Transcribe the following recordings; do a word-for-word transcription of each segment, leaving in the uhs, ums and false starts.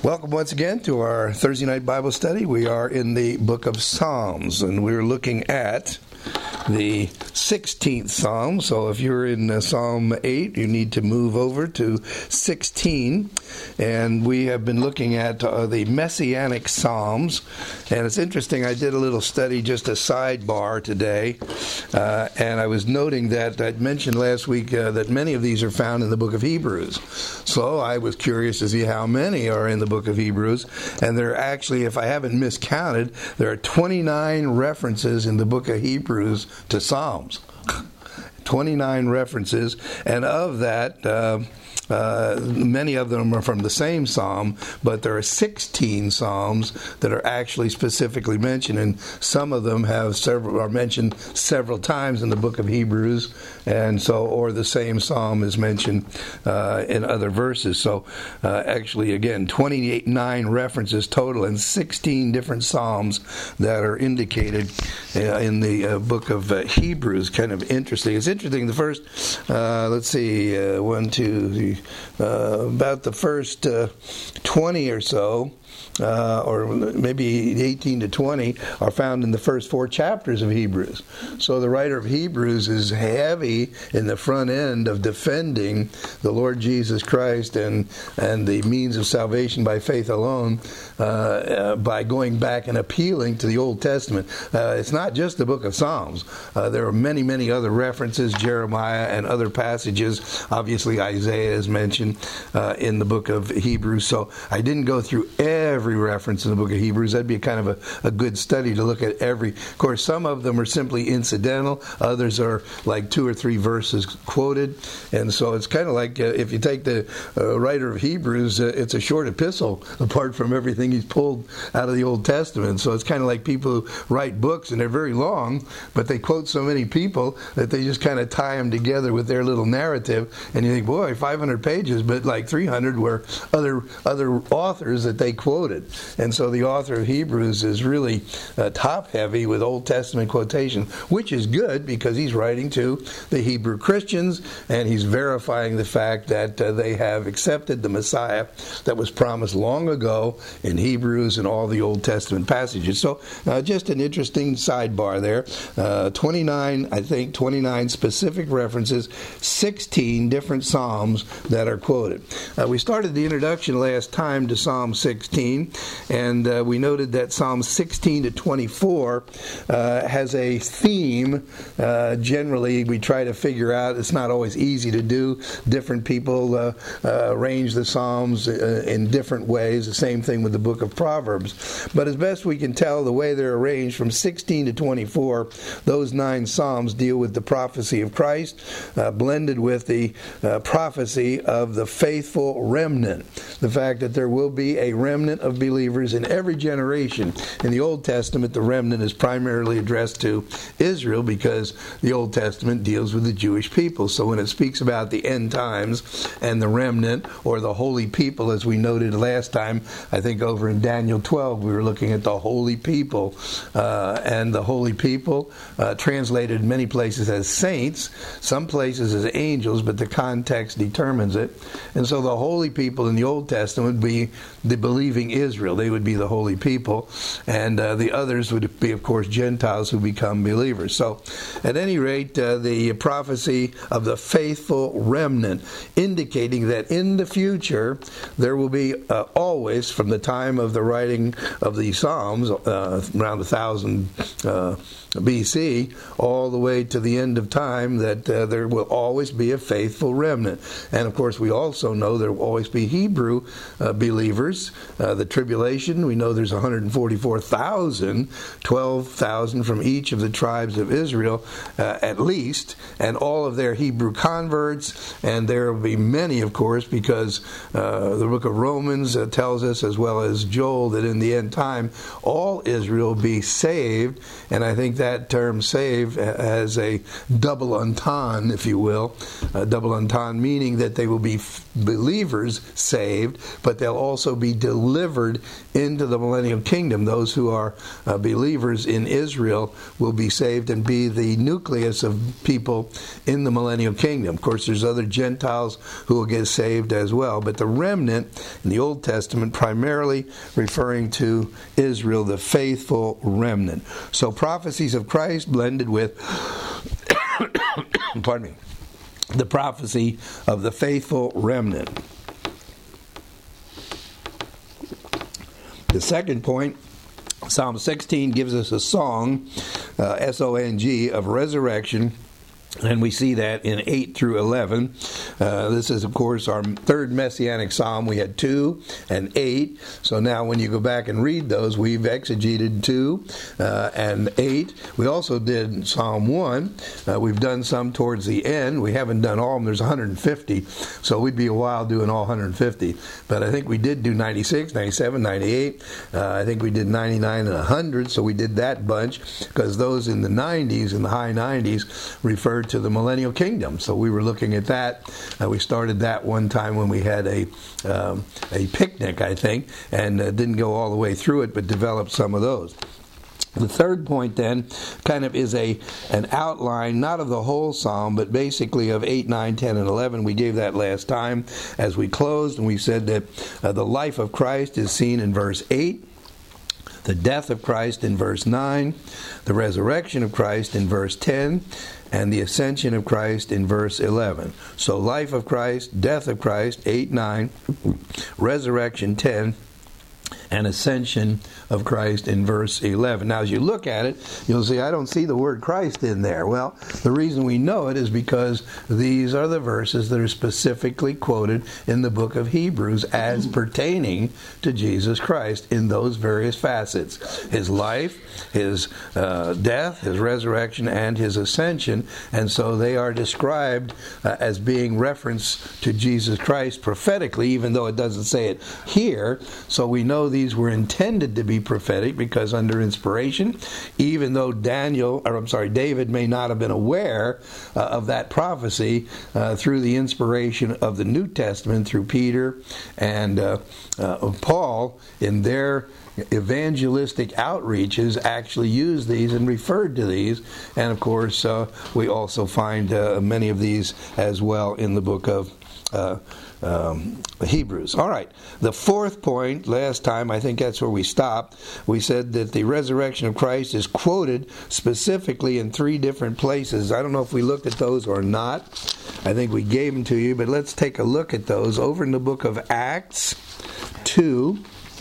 Welcome once again to our Thursday night Bible study. We are in the book of Psalms, and we're looking at the sixteenth Psalm. So if you're in uh, Psalm eight, you need to move over to sixteen. And we have been looking at uh, the Messianic Psalms. And it's interesting, I did a little study, just a sidebar today, uh, and I was noting that I'd mentioned last week uh, that many of these are found in the book of Hebrews. So I was curious to see how many are in the book of Hebrews. And there are actually, if I haven't miscounted, there are twenty-nine references in the book of Hebrews to Psalms. twenty-nine references, and of that, uh, uh, many of them are from the same psalm, but there are sixteen psalms that are actually specifically mentioned, and some of them have several are mentioned several times in the book of Hebrews, and so or the same psalm is mentioned uh, in other verses. So, uh, actually, again, twenty-nine references total, and sixteen different psalms that are indicated uh, in the uh, book of uh, Hebrews. Kind of interesting. It's interesting. The first, uh, let's see, uh, one, two, three. Uh, about the first uh, twenty or so, uh, or maybe eighteen to twenty, are found in the first four chapters of Hebrews. So the writer of Hebrews is heavy in the front end of defending the Lord Jesus Christ and, and the means of salvation by faith alone, uh, uh, by going back and appealing to the Old Testament. Uh, it's not just the book of Psalms. Uh, there are many, many other references, Jeremiah and other passages. Obviously, Isaiah is mentioned uh, in the book of Hebrews. So I didn't go through every reference in the book of Hebrews. That'd be kind of a, a good study to look at every. Of course, some of them are simply incidental. Others are like two or three verses quoted. And so it's kind of like uh, if you take the uh, writer of Hebrews, uh, it's a short epistle apart from everything he's pulled out of the Old Testament. So it's kind of like people who write books and they're very long, but they quote so many people that they just kind of tie them together with their little narrative. And you think, boy, five hundred pages, but like three hundred were other other authors that they quoted. And so the author of Hebrews is really uh, top-heavy with Old Testament quotation, which is good because he's writing to the Hebrew Christians, and he's verifying the fact that uh, they have accepted the Messiah that was promised long ago in Hebrews and all the Old Testament passages. So uh, just an interesting sidebar there. Uh, twenty-nine, I think, twenty-nine specific references, sixteen different psalms that are quoted. Uh, we started the introduction last time to Psalm sixteen, and uh, we noted that Psalms sixteen to twenty-four uh, has a theme. Uh, generally, we try to figure out, it's not always easy to do. Different people uh, uh, arrange the Psalms uh, in different ways. The same thing with the book of Proverbs. But as best we can tell, the way they're arranged from sixteen to twenty-four, those nine Psalms deal with the prophecy of Christ, uh, blended with the uh, prophecy of the faithful remnant. The fact that there will be a remnant of believers in every generation. In the Old Testament, the remnant is primarily addressed to Israel because the Old Testament deals with the Jewish people. So when it speaks about the end times and the remnant, or the holy people, as we noted last time, I think over in Daniel twelve, we were looking at the holy people. Uh, and the holy people, uh, translated in many places as saints, some places as angels, but the context determines it. And so the holy people in the Old Testament would be the believing Israel. They would be the holy people. And uh, the others would be, of course, Gentiles who become believers. So, at any rate, uh, the prophecy of the faithful remnant, indicating that in the future, there will be uh, always, from the time of the writing of the Psalms, uh, around one thousand uh, B C, all the way to the end of time, that uh, there will always be a faithful remnant. And of course, we also know there will always be Hebrew uh, believers. Uh, the tribulation, we know there's one hundred forty-four thousand, twelve thousand from each of the tribes of Israel, uh, at least, and all of their Hebrew converts. And there will be many, of course, because uh, the book of Romans uh, tells us, as well as Joel, that in the end time, all Israel will be saved. And I think that term "save" has a double entendre, if you will, a double entendre, meaning that they will be f- believers believers saved, but they'll also be delivered into the millennial kingdom. Those who are uh, believers in Israel will be saved and be the nucleus of people in the millennial kingdom. Of course, there's other Gentiles who will get saved as well, but the remnant in the Old Testament primarily referring to Israel, the faithful remnant. So prophecies of Christ blended with pardon me, the prophecy of the faithful remnant. The second point, Psalm sixteen gives us a song, uh, S O N G, of resurrection. And we see that in eight through eleven. Uh, this is, of course, our third Messianic Psalm. We had two and eight. So now when you go back and read those, we've exegeted two uh, and eight. We also did Psalm one. Uh, we've done some towards the end. We haven't done all of them. There's one hundred fifty. So we'd be a while doing all one hundred fifty. But I think we did do ninety-six, ninety-seven, ninety-eight. Uh, I think we did ninety-nine and one hundred. So we did that bunch because those in the nineties, in the high nineties, referred to the millennial kingdom. So we were looking at that. Uh, we started that one time when we had a um, a picnic, I think, and uh, didn't go all the way through it, but developed some of those. The third point then kind of is a an outline, not of the whole psalm, but basically of eight, nine, ten, and eleven. We gave that last time as we closed, and we said that uh, the life of Christ is seen in verse eight, the death of Christ in verse nine, the resurrection of Christ in verse ten, and the ascension of Christ in verse eleven. So life of Christ, death of Christ, eight, nine, resurrection, ten, and ascension of Christ in verse eleven. Now, as you look at it, you'll see I don't see the word Christ in there. Well, the reason we know it is because these are the verses that are specifically quoted in the book of Hebrews as pertaining to Jesus Christ in those various facets. His life, his uh, death, his resurrection, and his ascension. And so they are described uh, as being reference to Jesus Christ prophetically, even though it doesn't say it here. So we know these were intended to be prophetic because under inspiration, even though Daniel, or I'm sorry, David may not have been aware uh, of that prophecy uh, through the inspiration of the New Testament through Peter and uh, uh, Paul in their evangelistic outreaches actually used these and referred to these. And of course, uh, we also find uh, many of these as well in the book of uh, Um, Hebrews. All right. The fourth point, last time, I think that's where we stopped. We said that the resurrection of Christ is quoted specifically in three different places. I don't know if we looked at those or not. I think we gave them to you, but let's take a look at those. Over in the book of Acts two.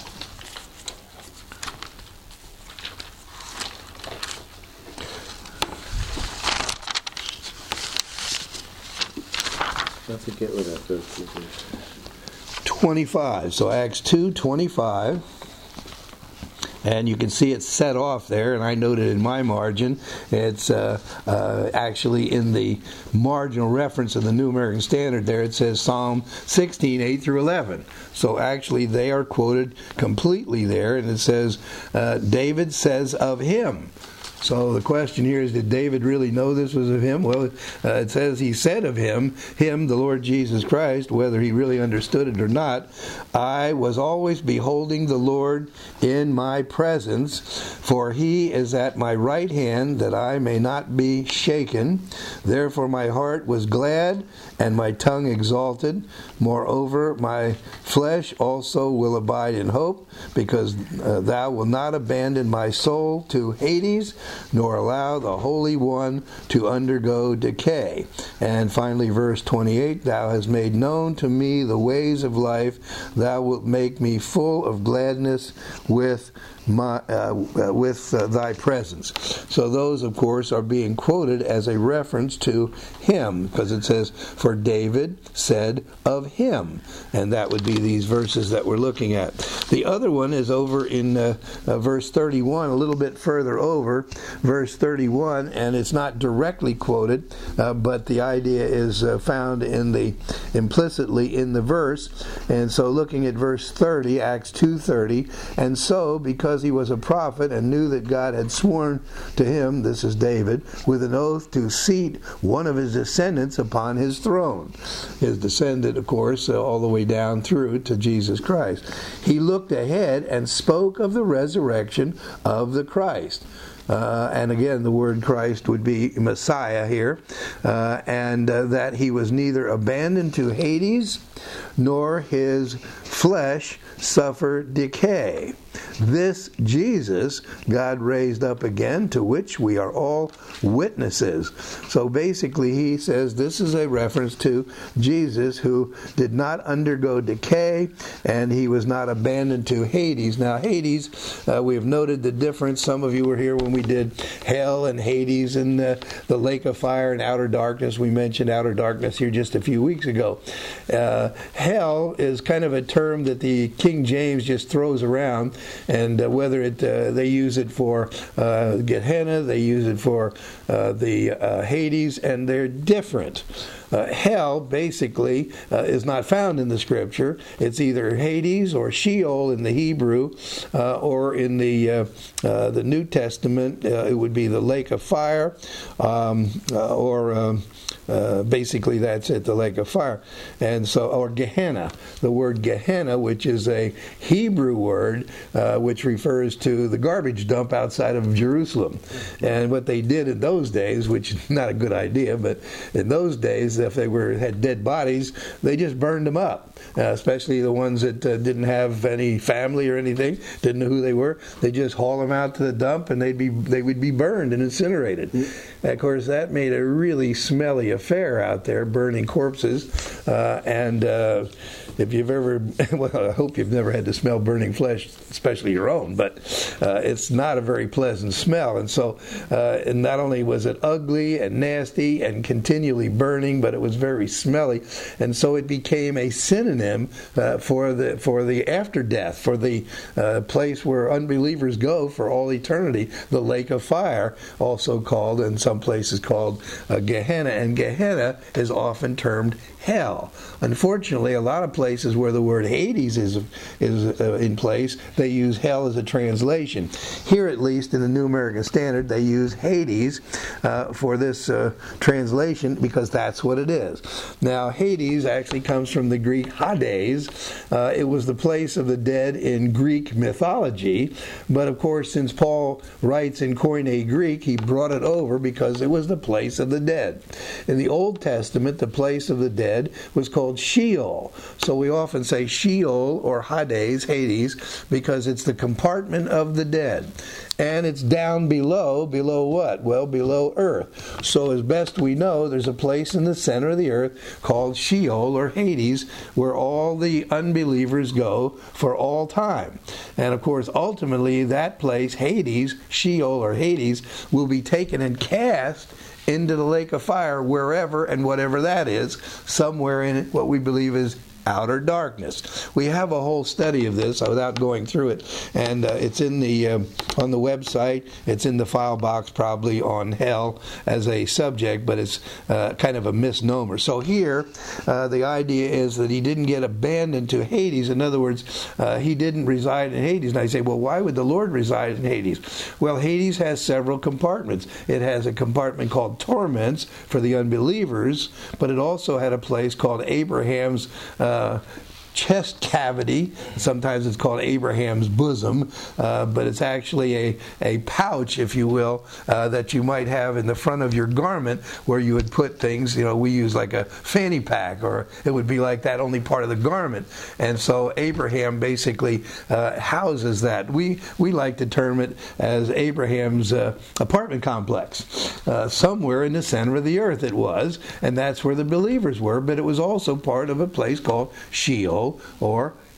I forget what that verse is. twenty-five. So Acts two twenty-five. And you can see it set off there, and I noted in my margin, it's uh, uh, actually in the marginal reference of the New American Standard there, it says Psalm sixteen, eight through eleven. So actually they are quoted completely there, and it says, uh, David says of him. So the question here is, did David really know this was of him? Well, uh, it says he said of him, him, the Lord Jesus Christ, whether he really understood it or not, I was always beholding the Lord in my presence, for he is at my right hand, that I may not be shaken. Therefore my heart was glad, and my tongue exalted. Moreover, my flesh also will abide in hope, because uh, thou wilt not abandon my soul to Hades, nor allow the Holy One to undergo decay. And finally, verse twenty-eight, thou hast made known to me the ways of life. Thou wilt make me full of gladness with my uh, with uh, thy presence. So those, of course, are being quoted as a reference to him, because it says, for David said of him. And that would be these verses that we're looking at. The other one is over in uh, uh, verse thirty-one, a little bit further over. verse thirty-one, and it's not directly quoted, uh, but the idea is uh, found in the implicitly in the verse. And so looking at verse thirty, Acts two thirty, and so because he was a prophet and knew that God had sworn to him, this is David, with an oath to seat one of his descendants upon his throne. His descendant, of course, uh, all the way down through to Jesus Christ. He looked ahead and spoke of the resurrection of the Christ. Uh, and again, the word Christ would be Messiah here, uh, and uh, that he was neither abandoned to Hades, nor his flesh suffer decay. This Jesus God raised up again, to which we are all witnesses. So basically he says this is a reference to Jesus, who did not undergo decay, and he was not abandoned to Hades. Now Hades, uh, we have noted the difference. Some of you were here when we did hell and Hades and uh, the lake of fire and outer darkness. We mentioned outer darkness here just a few weeks ago. Uh, hell is kind of a term that the King James just throws around, and uh, whether it uh, they use it for uh, Gehenna, they use it for uh, the uh, Hades, and they're different. Uh, hell basically uh, is not found in the Scripture. It's either Hades or Sheol in the Hebrew, uh, or in the uh, uh, the New Testament uh, it would be the lake of fire, um, uh, or um, uh, basically that's it, the lake of fire, and so or Gehenna. The word Gehenna, which is a Hebrew word, uh, which refers to the garbage dump outside of Jerusalem, and what they did in those days, which is not a good idea, but in those days, if they were had dead bodies, they just burned them up, uh, especially the ones that uh, didn't have any family or anything, didn't know who they were. They just haul them out to the dump, and they'd be they would be burned and incinerated. Mm-hmm. Of course, that made a really smelly affair out there, burning corpses, uh, and uh, if you've ever, well, I hope you've never had to smell burning flesh, especially your own, but uh, it's not a very pleasant smell. And so, uh, and not only was it ugly and nasty and continually burning, but it was very smelly. And so it became a synonym uh, for the for the after death, for the uh, place where unbelievers go for all eternity, the lake of fire, also called, in some places called uh, Gehenna. And Gehenna is often termed hell. Unfortunately, a lot of places where the word Hades is is uh, in place, they use hell as a translation. Here, at least in the New American Standard, they use Hades uh, for this uh, translation because that's what it is. Now, Hades actually comes from the Greek Hades. Uh, it was the place of the dead in Greek mythology, but of course, since Paul writes in Koine Greek, he brought it over because it was the place of the dead. In the Old Testament, the place of the dead was called Sheol. So we often say Sheol or Hades, Hades, because it's the compartment of the dead. And it's down below, below what? Well, below earth. So as best we know, there's a place in the center of the earth called Sheol or Hades, where all the unbelievers go for all time. And of course, ultimately, that place, Hades, Sheol or Hades, will be taken and cast into the lake of fire, wherever and whatever that is, somewhere in it, what we believe is outer darkness. We have a whole study of this without going through it, and uh, it's in the uh, on the website. It's in the file box, probably on hell as a subject, but it's uh, kind of a misnomer. So here, uh, the idea is that he didn't get abandoned to Hades. In other words, uh, he didn't reside in Hades. And I say, well, why would the Lord reside in Hades? Well, Hades has several compartments. It has a compartment called torments for the unbelievers, but it also had a place called Abraham's uh, Uh, chest cavity. Sometimes it's called Abraham's bosom, uh, but it's actually a, a pouch, if you will, uh, that you might have in the front of your garment where you would put things. You know, we use like a fanny pack, or it would be like that, only part of the garment. And so Abraham basically uh, houses that. We we like to term it as Abraham's uh, apartment complex. Uh, somewhere in the center of the earth it was, and that's where the believers were, but it was also part of a place called Sheol or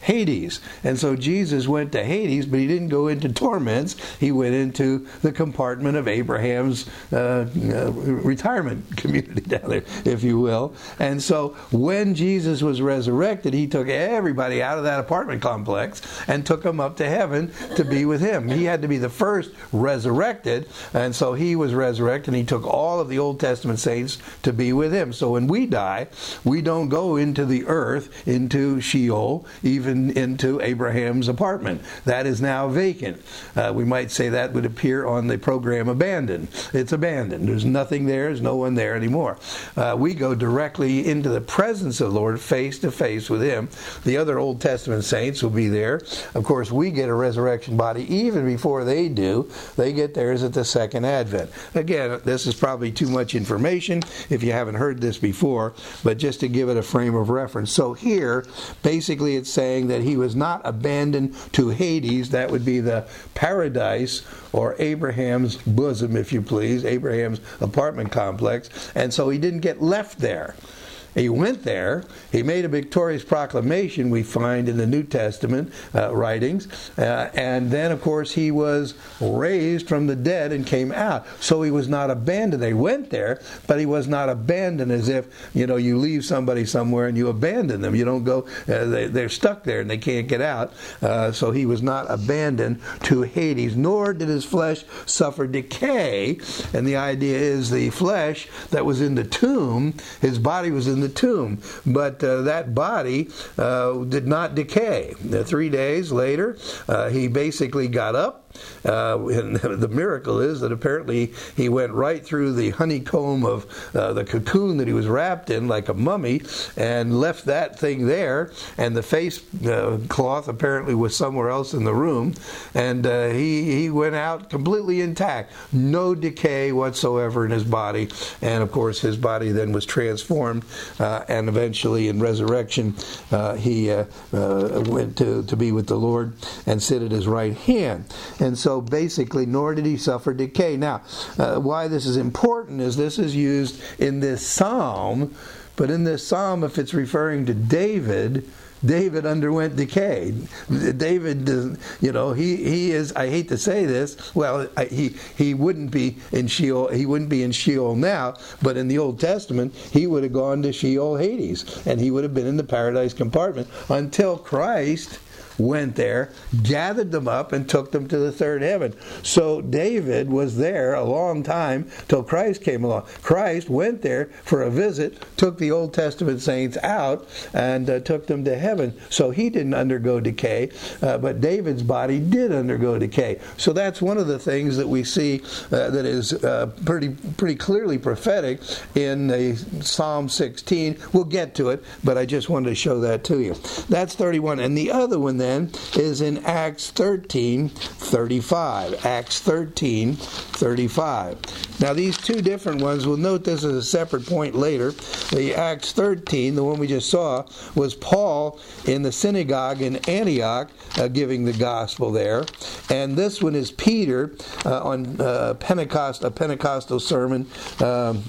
Hades. And so Jesus went to Hades, but he didn't go into torments. He went into the compartment of Abraham's uh, uh, retirement community down there, if you will. And so when Jesus was resurrected, he took everybody out of that apartment complex and took them up to heaven to be with him. He had to be the first resurrected, and so he was resurrected, and he took all of the Old Testament saints to be with him. So when we die, we don't go into the earth, into Sheol, even into Abraham's apartment. That is now vacant. Uh, we might say that would appear on the program Abandoned. It's abandoned. There's nothing there. There's no one there anymore. Uh, we go directly into the presence of the Lord, face to face with him. The other Old Testament saints will be there. Of course, we get a resurrection body even before they do. They get theirs at the second advent. Again, this is probably too much information if you haven't heard this before, but just to give it a frame of reference. So here, basically it's saying that he was not abandoned to Hades. That would be the paradise, or Abraham's bosom, if you please, Abraham's apartment complex. And so he didn't get left there. He went there. He made a victorious proclamation, we find in the New Testament uh, writings. Uh, and then, of course, he was raised from the dead and came out. So he was not abandoned. They went there, but he was not abandoned as if, you know, you leave somebody somewhere and you abandon them. You don't go, uh, they, they're stuck there and they can't get out. Uh, so he was not abandoned to Hades, nor did his flesh suffer decay. And the idea is the flesh that was in the tomb, his body was in the tomb, but uh, that body uh, did not decay. Uh, three days later, uh, he basically got up. Uh, and the miracle is that apparently he went right through the honeycomb of uh, the cocoon that he was wrapped in like a mummy and left that thing there, and the face uh, cloth apparently was somewhere else in the room, and uh, he, he went out completely intact. No decay whatsoever in his body, and of course his body then was transformed, uh, and eventually in resurrection uh, he uh, uh, went to, to be with the Lord and sit at his right hand. And so basically, nor did he suffer decay. Now, uh, why this is important is this is used in this psalm, but in this psalm, if it's referring to David, David underwent decay. David, you know, he, he is, I hate to say this, well, I, he he wouldn't be in Sheol, he wouldn't be in Sheol now, but in the Old Testament, he would have gone to Sheol, Hades, and he would have been in the paradise compartment until Christ went there, gathered them up, and took them to the third heaven. So David was there a long time till Christ came along. Christ went there for a visit, took the Old Testament saints out, and uh, took them to heaven. So he didn't undergo decay, uh, but David's body did undergo decay. So that's one of the things that we see uh, that is uh, pretty pretty clearly prophetic in the Psalm sixteen. We'll get to it, but I just wanted to show that to you. That's thirty-one. And the other one then is in Acts thirteen thirty-five. Acts thirteen thirty-five. Now these two different ones, we'll note this as a separate point later. The Acts thirteen, the one we just saw, was Paul in the synagogue in Antioch uh, giving the gospel there. And this one is Peter uh, on uh, Pentecost, a Pentecostal sermon um,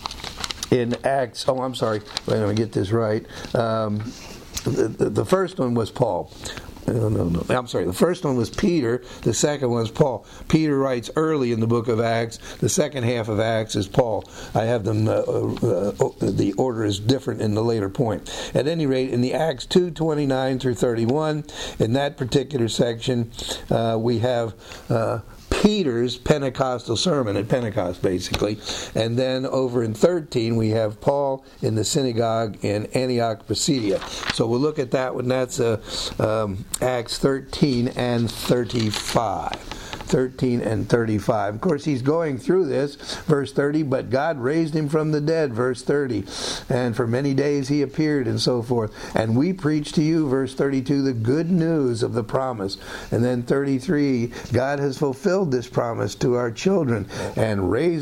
in Acts. Oh, I'm sorry. Wait, let me get this right. Um, the, the, the first one was Paul. No, no, no. I'm sorry. The first one was Peter. The second one was Paul. Peter writes early in the book of Acts. The second half of Acts is Paul. I have them, uh, uh, the order is different in the later point. At any rate, in the Acts two twenty-nine through thirty-one, in that particular section, uh, we have Uh, Peter's Pentecostal sermon at Pentecost, basically. And then over in thirteen, we have Paul in the synagogue in Antioch, Pisidia. So we'll look at that one. That's uh, um, Acts thirteen and thirty-five. thirteen and thirty-five. Of course, he's going through this. Verse thirty, but God raised him from the dead. Verse thirty, and for many days he appeared, and so forth. And we preach to you, verse thirty-two, the good news of the promise. And then thirty-three, God has fulfilled this promise to our children and raised up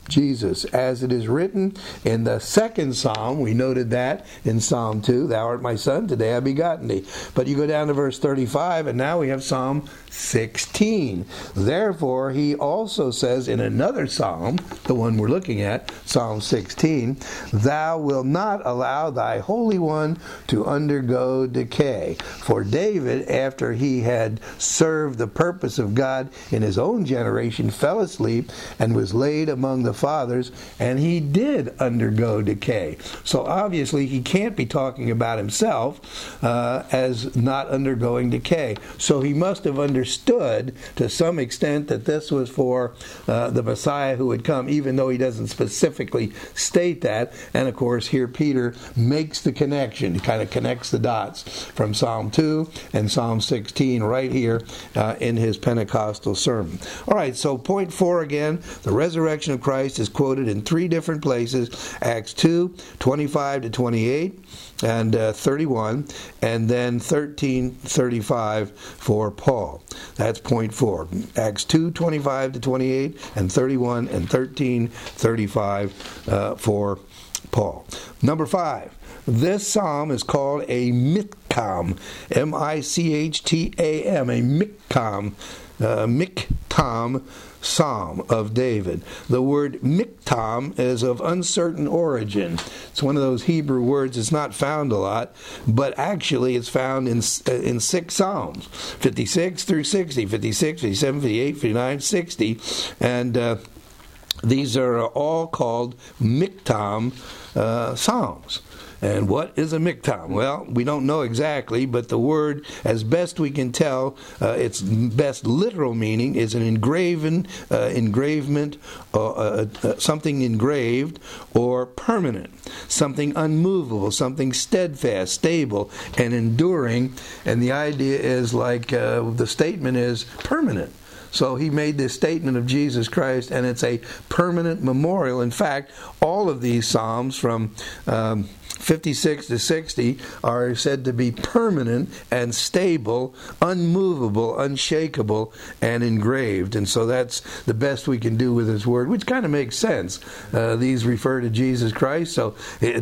Jesus, as it is written in the second psalm. We noted that in Psalm two, thou art my son, today I begotten thee. But you go down to verse thirty-five, and now we have Psalm sixteen. Therefore, he also says in another psalm, the one we're looking at, Psalm sixteen, thou wilt not allow thy Holy One to undergo decay. For David, after he had served the purpose of God in his own generation, fell asleep and was laid among the fathers, and he did undergo decay. So obviously he can't be talking about himself uh, as not undergoing decay. So he must have understood to some extent that this was for uh, the Messiah who would come, even though he doesn't specifically state that. And of course here Peter makes the connection. He kind of connects the dots from Psalm two and Psalm sixteen right here uh, in his Pentecostal sermon. All right, so point four again, the resurrection of Christ is quoted in three different places: Acts two, twenty-five to twenty-eight, and uh, thirty-one, and then thirteen thirty-five for Paul. That's point four. Acts two, twenty-five to twenty-eight, and thirty-one, and thirteen thirty-five uh, for Paul. Number five. This psalm is called a miktam, M I C H T A M, a miktam, uh, miktam psalm of David. The word miktam is of uncertain origin. It's one of those Hebrew words that's not found a lot, but actually it's found in in six psalms, fifty-six through sixty, fifty-six, fifty-seven, fifty-eight, fifty-nine, sixty, and uh, these are all called miktam uh, psalms. And what is a miktam? Well, we don't know exactly, but the word, as best we can tell, uh, its best literal meaning is an engraven, uh, engravement, or uh, uh, something engraved or permanent, something unmovable, something steadfast, stable, and enduring. And the idea is like uh, the statement is permanent. So he made this statement of Jesus Christ, and it's a permanent memorial. In fact, all of these psalms from um, fifty-six to sixty are said to be permanent and stable, unmovable, unshakable, and engraved. And so that's the best we can do with his word, which kind of makes sense. Uh, these refer to Jesus Christ. So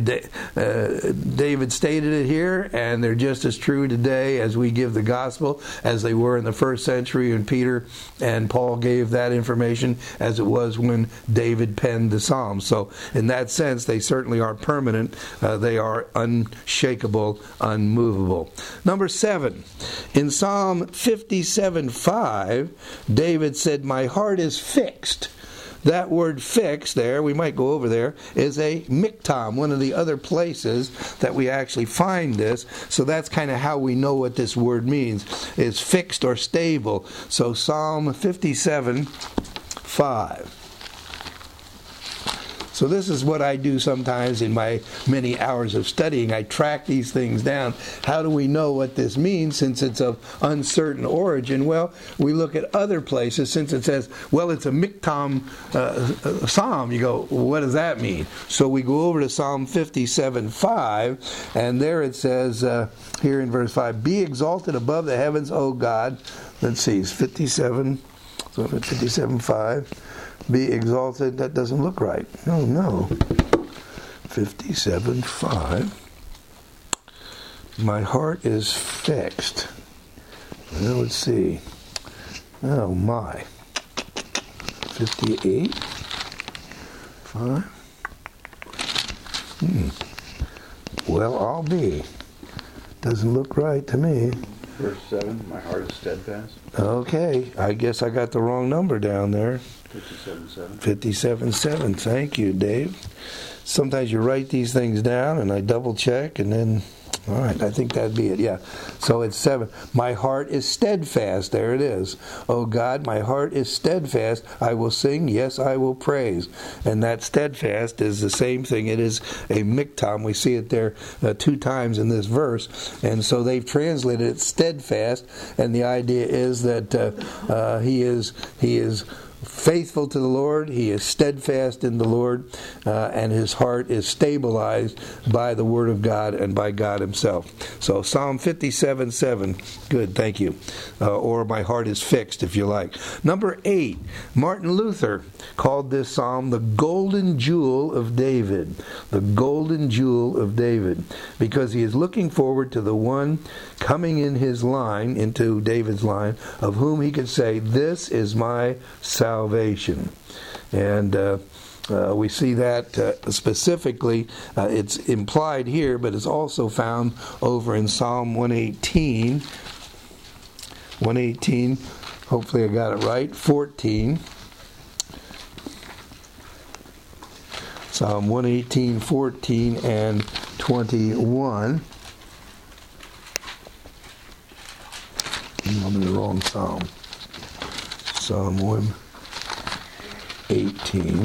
uh, David stated it here, and they're just as true today as we give the gospel as they were in the first century, and Peter and Paul gave that information as it was when David penned the Psalms. So in that sense, they certainly are permanent. Uh, they are unshakable, unmovable. Number seven, in Psalm fifty-seven five, David said, my heart is fixed. That word fixed there, we might go over there, is a miktam, one of the other places that we actually find this. So that's kind of how we know what this word means, is fixed or stable. So Psalm fifty-seven five. So this is what I do sometimes in my many hours of studying. I track these things down. How do we know what this means since it's of uncertain origin? Well, we look at other places. Since it says, well, it's a miktam uh, psalm, you go, well, what does that mean? So we go over to Psalm fifty-seven five, and there it says, uh, here in verse five, be exalted above the heavens, O God. Let's see, it's fifty-seven, so fifty-seven five. Be exalted. That doesn't look right. No, no. fifty-seven five. My heart is fixed. Well, let's see. Oh, my. fifty-eight five. Hmm. Well, I'll be. Doesn't look right to me. Verse seven, my heart is steadfast. Okay. I guess I got the wrong number down there. fifty-seven seven. fifty-seven seven. Thank you, Dave. Sometimes you write these things down and I double check and then, all right, I think that'd be it. Yeah. So it's seven. My heart is steadfast. There it is. Oh God, my heart is steadfast. I will sing. Yes, I will praise. And that steadfast is the same thing. It is a miktam. We see it there uh, two times in this verse. And so they've translated it steadfast. And the idea is that uh, uh, he is he is faithful to the Lord. He is steadfast in the Lord, uh, and his heart is stabilized by the Word of God and by God himself. So Psalm fifty-seven seven, good, thank you. Uh, or my heart is fixed, if you like. Number eight, Martin Luther called this psalm the golden jewel of David. The golden jewel of David. Because he is looking forward to the one coming in his line, into David's line, of whom he could say, this is my salvation. And uh, uh, we see that uh, specifically, uh, it's implied here, but it's also found over in Psalm one eighteen. one eighteen, hopefully I got it right, fourteen. Psalm one eighteen, fourteen, and twenty-one. I'm in the wrong psalm. Psalm one eighteen.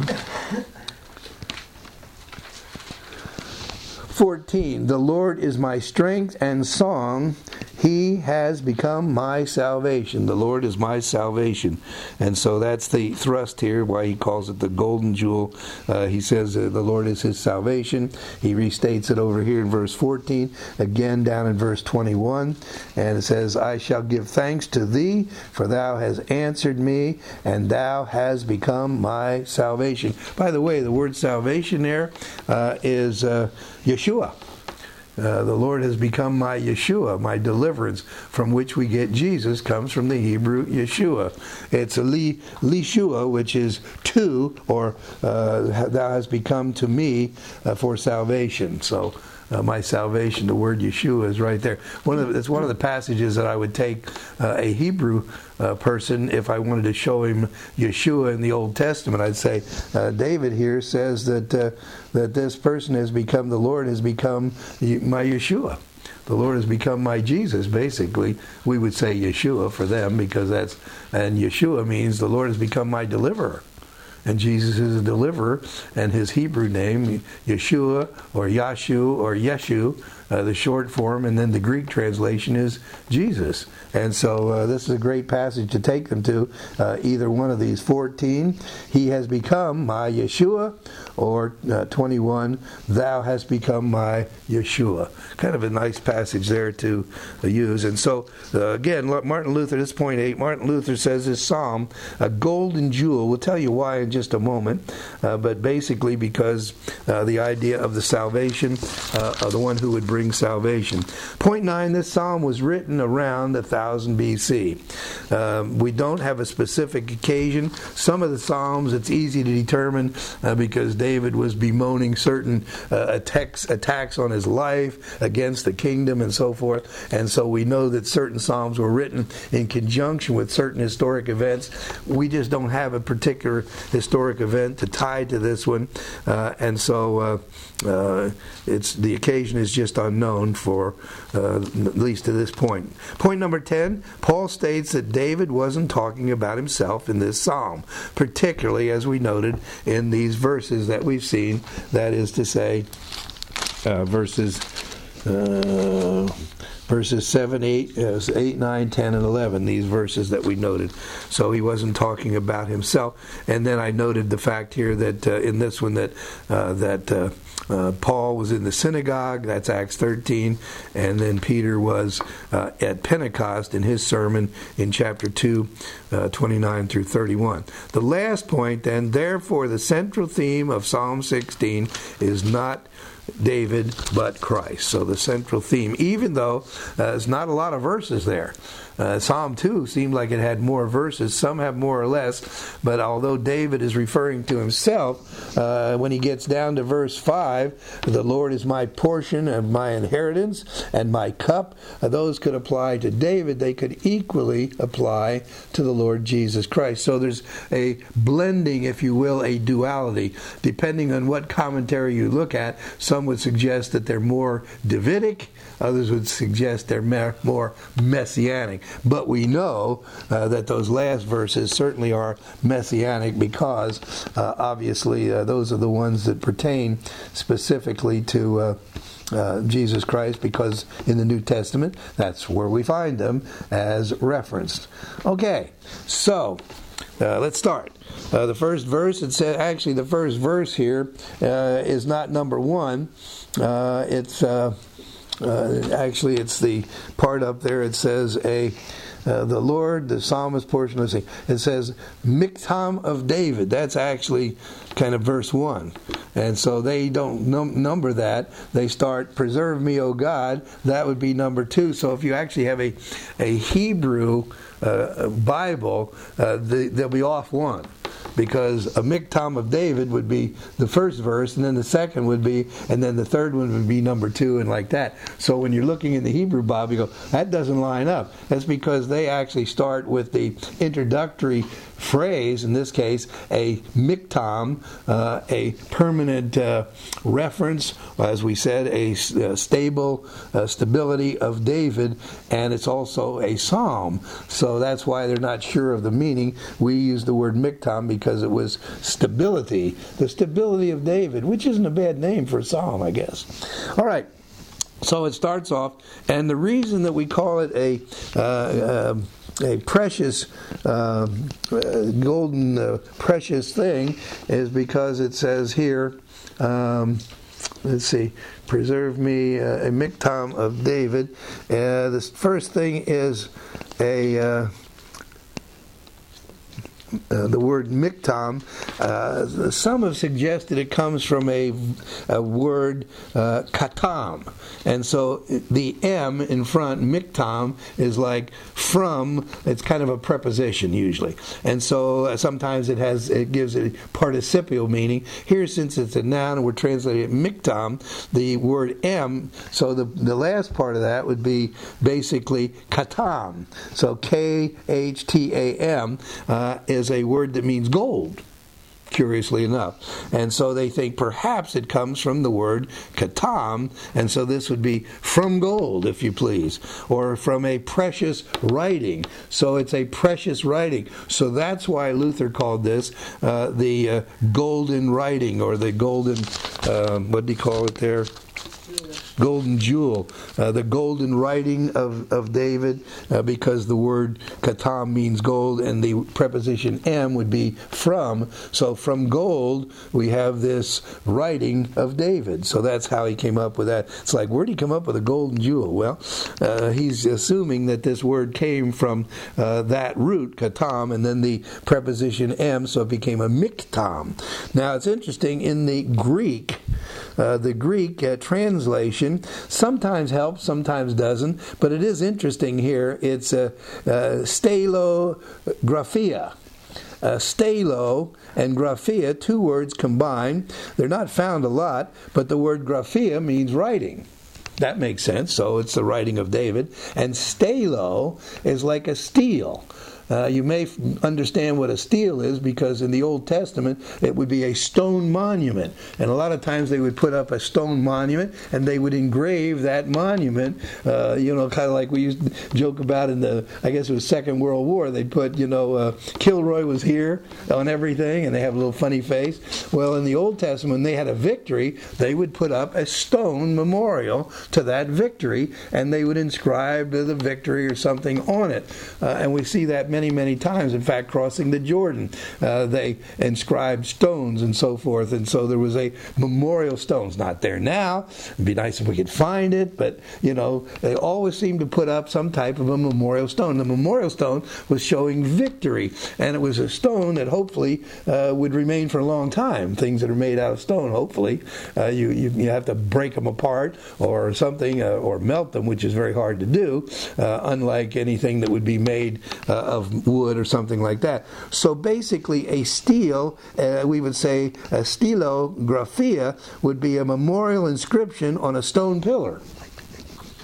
fourteen. The Lord is my strength and song. He has become my salvation. The Lord is my salvation. And so that's the thrust here, why he calls it the golden jewel. Uh, he says uh, the Lord is his salvation. He restates it over here in verse fourteen, again down in verse twenty-one. And it says, I shall give thanks to thee, for thou hast answered me, and thou hast become my salvation. By the way, the word salvation there uh, is uh, Yeshua. Uh, the Lord has become my Yeshua, my deliverance, from which we get Jesus, comes from the Hebrew Yeshua. It's a li, Lishua, which is to, or uh, thou hast become to me uh, for salvation. So uh, my salvation, the word Yeshua is right there. One of the, it's one of the passages that I would take uh, a Hebrew uh, person, if I wanted to show him Yeshua in the Old Testament, I'd say, uh, David here says that uh, that this person has become, the Lord has become my Yeshua. The Lord has become my Jesus, basically. We would say Yeshua for them, because that's, and Yeshua means the Lord has become my deliverer. And Jesus is a deliverer, and his Hebrew name, Yeshua, or Yashu, or Yeshu, uh, the short form, and then the Greek translation is Jesus. And so uh, this is a great passage to take them to, uh, either one of these. fourteen, he has become my Yeshua, or uh, twenty-one, thou hast become my Yeshua. Kind of a nice passage there to uh, use. And so, uh, again, Martin Luther, this is point eight, Martin Luther says this psalm, a golden jewel. We'll tell you why in just a moment, uh, but basically because uh, the idea of the salvation uh, of the one who would bring salvation. Point nine, this psalm was written around one thousand B C. Um, we don't have a specific occasion. Some of the psalms it's easy to determine uh, because David was bemoaning certain uh, attacks, attacks on his life against the kingdom and so forth, and so we know that certain psalms were written in conjunction with certain historic events. We just don't have a particular historic event to tie to this one, uh, and so uh, uh, it's the occasion is just unknown for uh, at least to this point. Point number ten, Paul states that David wasn't talking about himself in this psalm, particularly as we noted in these verses that we've seen, that is to say, uh, verses uh, verses seven, eight, uh, eight, nine, ten, and eleven, these verses that we noted. So he wasn't talking about himself. And then I noted the fact here that uh, in this one that uh, that uh, uh, Paul was in the synagogue, that's Acts thirteen, and then Peter was uh, at Pentecost in his sermon in chapter two, uh, twenty-nine through thirty-one. The last point then, therefore the central theme of Psalm sixteen is not David, but Christ. So the central theme, even though uh, there's not a lot of verses there. Uh, Psalm two seemed like it had more verses. Some have more or less. But although David is referring to himself, uh, when he gets down to verse five, the Lord is my portion and my inheritance and my cup, uh, those could apply to David. They could equally apply to the Lord Jesus Christ. So there's a blending, if you will, a duality. Depending on what commentary you look at, some would suggest that they're more Davidic. Others would suggest they're more messianic. But we know uh, that those last verses certainly are messianic because uh, obviously uh, those are the ones that pertain specifically to uh, uh, Jesus Christ, because in the New Testament, that's where we find them as referenced. Okay, so uh, let's start. Uh, the first verse, it said, actually the first verse here uh, is not number one. Uh, it's uh, uh, actually it's the part up there. It says a uh, the Lord, the psalmist portion. Let's see. It says Miktam of David. That's actually kind of verse one, and so they don't num- number that. They start preserve me, O God. That would be number two. So if you actually have a a Hebrew uh, Bible, uh, the, they'll be off one. Because a Miktam of David would be the first verse, and then the second would be, and then the third one would be number two, and like that. So when you're looking in the Hebrew Bible, you go, that doesn't line up. That's because they actually start with the introductory phrase, in this case, a Miktam, uh, a permanent uh, reference, as we said, a, a stable uh, stability of David, and it's also a psalm. So that's why they're not sure of the meaning. We use the word Miktam because it was stability, the stability of David, which isn't a bad name for a psalm, I guess. All right. So it starts off, and the reason that we call it a uh, uh, a precious, uh, golden, uh, precious thing is because it says here, um, let's see, preserve me, uh, a Miktam of David. Uh, the first thing is a... Uh, Uh, the word Miktam, uh, some have suggested it comes from a, a word uh, katam, and so the M in front, Miktam, is like from. It's kind of a preposition usually, and so uh, sometimes it has it gives a participial meaning. Here, since it's a noun, and we're translating it Miktam, the word M. So the the last part of that would be basically katam. So K H T A M uh, is a word that means gold, curiously enough. And so they think perhaps it comes from the word katam, and so this would be from gold, if you please, or from a precious writing. So it's a precious writing. So that's why Luther called this uh, the uh, golden writing, or the golden, uh, what do you call it there? Golden jewel, uh, the golden writing of, of David, uh, because the word katam means gold, and the preposition M would be from. So from gold, we have this writing of David. So that's how he came up with that. It's like, where did he come up with a golden jewel? Well, uh, he's assuming that this word came from uh, that root, katam, and then the preposition M, so it became a miktam. Now, it's interesting, in the Greek, uh, the Greek uh, translation sometimes helps, sometimes doesn't, but it is interesting here. It's a uh, uh, stalographia. Uh, stalo and graphia, two words combined. They're not found a lot, but the word graphia means writing. That makes sense. So it's the writing of David. And stalo is like a stele. Uh, you may f- understand what a stele is, because in the Old Testament it would be a stone monument, and a lot of times they would put up a stone monument and they would engrave that monument, uh, you know, kind of like we used to joke about in the, I guess it was Second World War, they'd put, you know, uh, Kilroy was here on everything, and they have a little funny face. Well, in the Old Testament, when they had a victory, they would put up a stone memorial to that victory, and they would inscribe the victory or something on it, uh, and we see that many, many times. In fact, crossing the Jordan, uh, they inscribed stones and so forth, and so there was a memorial stone. It's not there now. It'd be nice if we could find it, but, you know, they always seem to put up some type of a memorial stone. The memorial stone was showing victory, and it was a stone that hopefully uh, would remain for a long time. Things that are made out of stone, hopefully, uh, you, you you have to break them apart or something, uh, or melt them, which is very hard to do, uh, unlike anything that would be made uh, of wood or something like that. So basically, a stele, uh, we would say a stelographia, would be a memorial inscription on a stone pillar.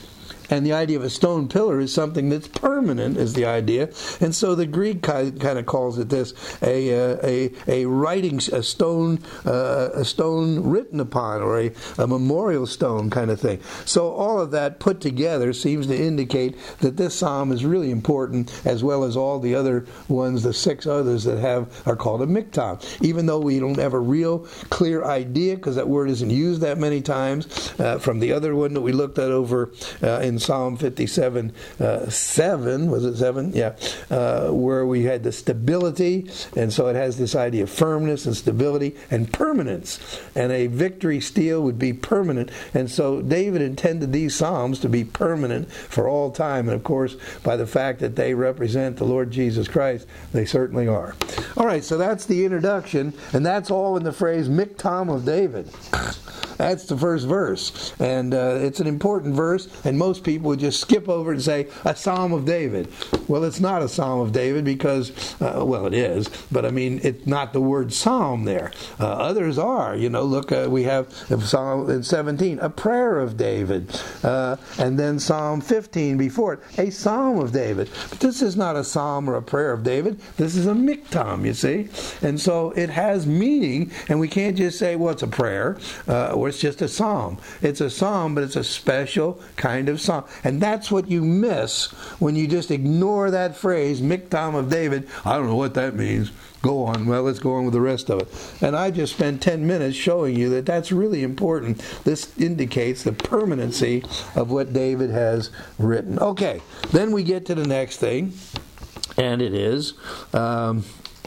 And the idea of a stone pillar is something that's permanent, is the idea. And so the Greek kind of calls it this, a uh, a a writing, a stone, uh, a stone written upon, or a, a memorial stone kind of thing. So all of that put together seems to indicate that this psalm is really important, as well as all the other ones, the six others that have are called a miktam. Even though we don't have a real clear idea, because that word isn't used that many times, uh, from the other one that we looked at over uh, in Psalm fifty-seven, uh, seven, was it seven? Yeah, uh, where we had the stability, and so it has this idea of firmness and stability and permanence. And a victory steel would be permanent, and so David intended these psalms to be permanent for all time. And of course, by the fact that they represent the Lord Jesus Christ, they certainly are. All right, so that's the introduction, and that's all in the phrase Miktam of David. That's the first verse, and uh, it's an important verse, and most people would just skip over and say, a Psalm of David. Well, it's not a Psalm of David because, uh, well, it is, but I mean, it's not the word Psalm there. Uh, others are. You know, look, uh, we have Psalm in seventeen, a prayer of David, uh, and then Psalm fifteen before it, a Psalm of David. But this is not a Psalm or a prayer of David. This is a Miktam, you see, and so it has meaning, and we can't just say, well, it's a prayer, uh, or it's just a psalm. It's a psalm, but it's a special kind of psalm. And that's what you miss when you just ignore that phrase, Miktam of David. I don't know what that means. Go on. Well, let's go on with the rest of it. And I just spent ten minutes showing you that that's really important. This indicates the permanency of what David has written. Okay, then we get to the next thing, and it is... Um,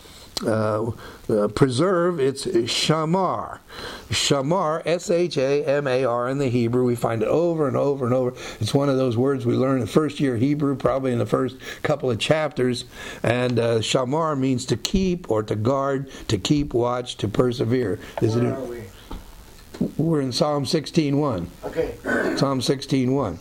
Uh, uh, preserve, it's shamar. Shamar, S H A M A R in the Hebrew. We find it over and over and over. It's one of those words we learn in the first year Hebrew, probably in the first couple of chapters. And uh, shamar means to keep or to guard, to keep watch, to persevere. Is Where it? are we? We're in Psalm sixteen one. Okay. Psalm sixteen one.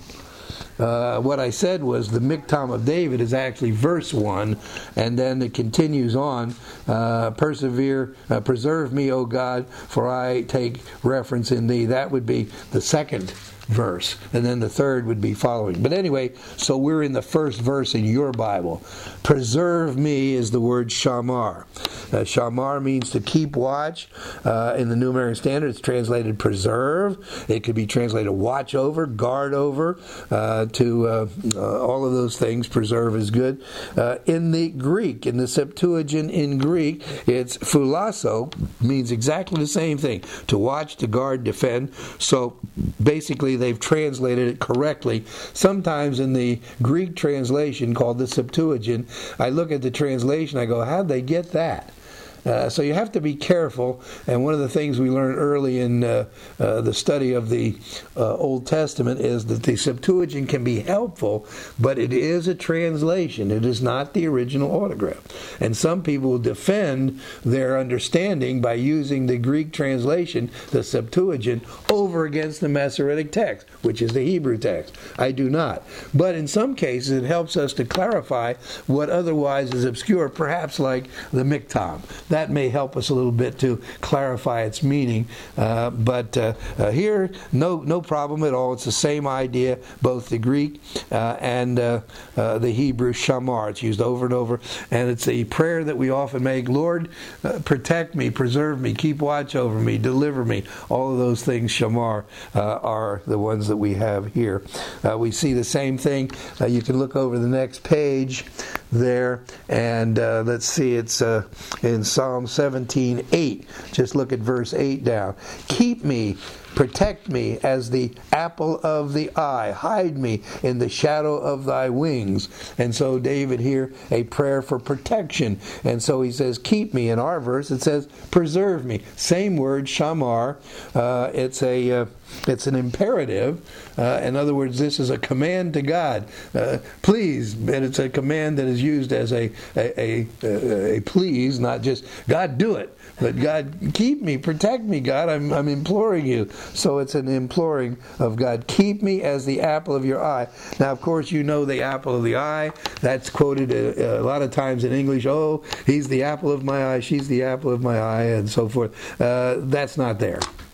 Uh, what I said was the Miktam of David is actually verse one, and then it continues on, uh, persevere, uh, preserve me, O God, for I take reference in thee. That would be the second verse, and then the third would be following. But anyway, so we're in the first verse in your Bible. Preserve me is the word shamar. Uh, shamar means to keep watch. Uh, in the New American Standard, it's translated preserve. It could be translated watch over, guard over, uh, to uh, uh, all of those things. Preserve is good. Uh, in the Greek, in the Septuagint in Greek, it's phulasso, means exactly the same thing. To watch, to guard, defend. So basically they've translated it correctly. Sometimes in the Greek translation called the Septuagint, I look at the translation, I go, how'd they get that? Uh, so you have to be careful, and one of the things we learned early in uh, uh, the study of the uh, Old Testament is that the Septuagint can be helpful, but it is a translation. It is not the original autograph. And some people will defend their understanding by using the Greek translation, the Septuagint, over against the Masoretic text, which is the Hebrew text. I do not. But in some cases it helps us to clarify what otherwise is obscure, perhaps like the Miktam. That may help us a little bit to clarify its meaning. Uh, but uh, uh, here, no no problem at all. It's the same idea, both the Greek uh, and uh, uh, the Hebrew shamar. It's used over and over. And it's a prayer that we often make. Lord, uh, protect me, preserve me, keep watch over me, deliver me. All of those things, shamar, uh, are the ones that we have here. Uh, we see the same thing. Uh, you can look over the next page there, and uh, let's see, it's uh, in Psalm seventeen eight. Just look at verse eight down. Keep me, protect me as the apple of the eye. Hide me in the shadow of thy wings. And so David here, a prayer for protection. And so he says, keep me. In our verse, it says, preserve me. Same word, shamar. Uh, it's a... Uh, It's an imperative. Uh, in other words, this is a command to God. Uh, please, and it's a command that is used as a a, a a please, not just God do it, but God keep me, protect me, God. I'm I'm imploring you. So it's an imploring of God. Keep me as the apple of your eye. Now, of course, you know the apple of the eye. That's quoted a, a lot of times in English. Oh, he's the apple of my eye. She's the apple of my eye, and so forth. Uh, that's not there.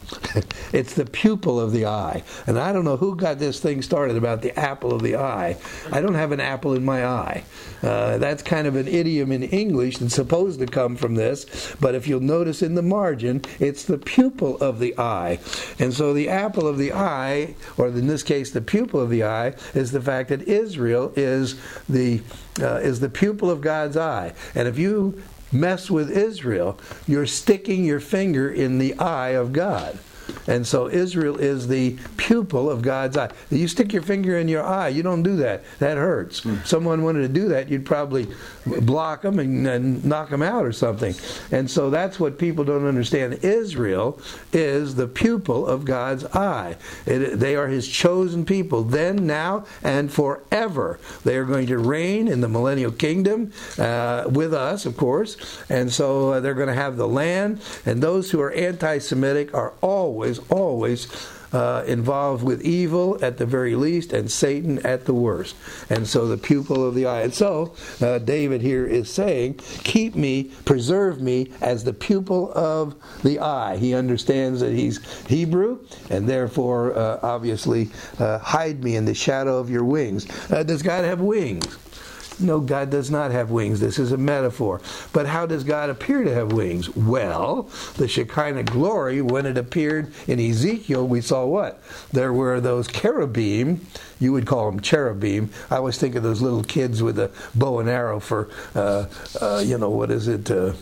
It's the pupil of the eye. And I don't know who got this thing started about the apple of the eye. I don't have an apple in my eye. Uh, that's kind of an idiom in English that's supposed to come from this. But if you'll notice in the margin, it's the pupil of the eye. And so the apple of the eye, or in this case the pupil of the eye, is the fact that Israel is the uh, is the pupil of God's eye. And if you mess with Israel, you're sticking your finger in the eye of God. And so Israel is the pupil of God's eye. You stick your finger in your eye, you don't do that. That hurts. Mm. Someone wanted to do that, you'd probably block them and, and knock them out or something. And so that's what people don't understand. Israel is the pupil of God's eye. It, they are His chosen people, then, now, and forever. They are going to reign in the millennial kingdom uh, with us, of course. And so uh, they're going to have the land. And those who are anti-Semitic are always Always, always uh, involved with evil at the very least, and Satan at the worst. And so the pupil of the eye. And so uh, David here is saying, keep me, preserve me as the pupil of the eye. He understands that he's Hebrew, and therefore, uh, obviously, uh, hide me in the shadow of your wings. Uh, does God have wings? No, God does not have wings. This is a metaphor. But how does God appear to have wings? Well, the Shekinah glory, when it appeared in Ezekiel, we saw what? There were those cherubim. You would call them cherubim. I always think of those little kids with a bow and arrow for, uh, uh, you know, what is it? Uh,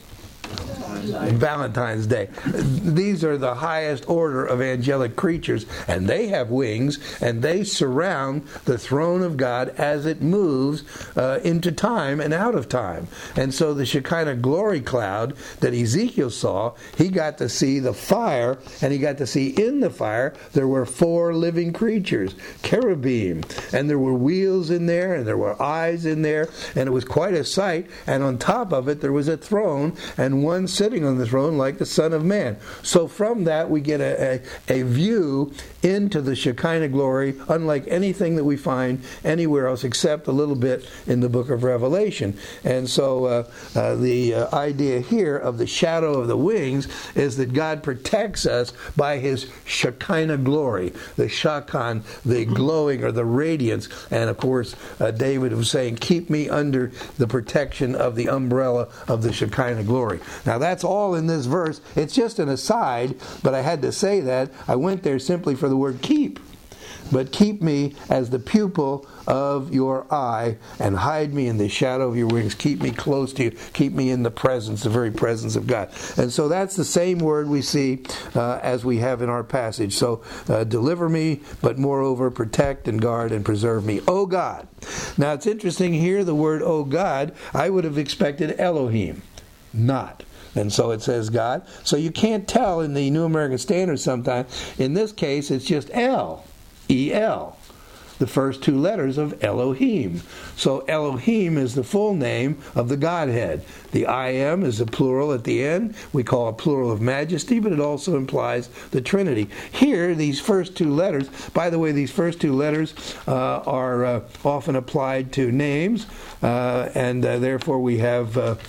Valentine's Day. These are the highest order of angelic creatures, and they have wings, and they surround the throne of God as it moves uh, into time and out of time. And so the Shekinah glory cloud that Ezekiel saw, he got to see the fire, and he got to see in the fire there were four living creatures, cherubim, and there were wheels in there, and there were eyes in there, and it was quite a sight. And on top of it there was a throne, and one sitting on the throne like the Son of Man. So from that we get a, a, a view into the Shekinah glory unlike anything that we find anywhere else except a little bit in the book of Revelation. And so uh, uh, the uh, idea here of the shadow of the wings is that God protects us by His Shekinah glory, the Shakan, the glowing or the radiance. And of course uh, David was saying, keep me under the protection of the umbrella of the Shekinah glory. Now that's all in this verse. It's just an aside, but I had to say that. I went there simply for the word keep. But keep me as the pupil of your eye, and hide me in the shadow of your wings. Keep me close to you. Keep me in the presence, the very presence of God. And so that's the same word we see uh, as we have in our passage. So uh, deliver me, but moreover protect and guard and preserve me, O God. Now it's interesting here, the word O God, I would have expected Elohim. Not. And so it says God. So you can't tell in the New American Standard sometimes. In this case, it's just El. E L. The first two letters of Elohim. So Elohim is the full name of the Godhead. The I am is a plural at the end. We call it plural of majesty, but it also implies the Trinity. Here, these first two letters, by the way, these first two letters uh, are uh, often applied to names, uh, and uh, therefore we have uh,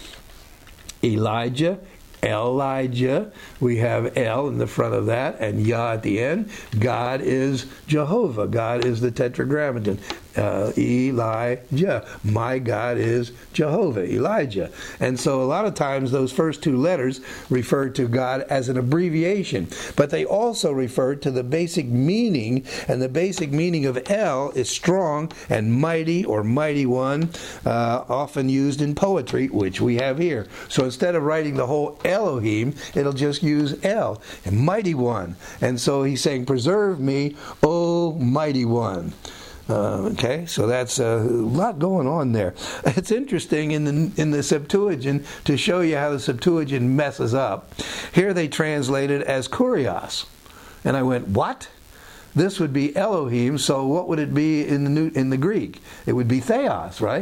Elijah, Elijah, we have El in the front of that, and Yah at the end. God is Jehovah. God is the Tetragrammaton. Uh, Elijah. My God is Jehovah, Elijah. And so a lot of times those first two letters refer to God as an abbreviation, but they also refer to the basic meaning, and the basic meaning of El is strong and mighty or mighty one, uh, often used in poetry, which we have here. So instead of writing the whole Elohim, it'll just use El, a mighty one. And so he's saying, preserve me, O mighty one. Uh, okay, so that's a lot going on there. It's interesting in the in the Septuagint, to show you how the Septuagint messes up. Here they translate it as Kurios, and I went, what? This would be Elohim. So what would it be in the new, in the Greek? It would be Theos, right?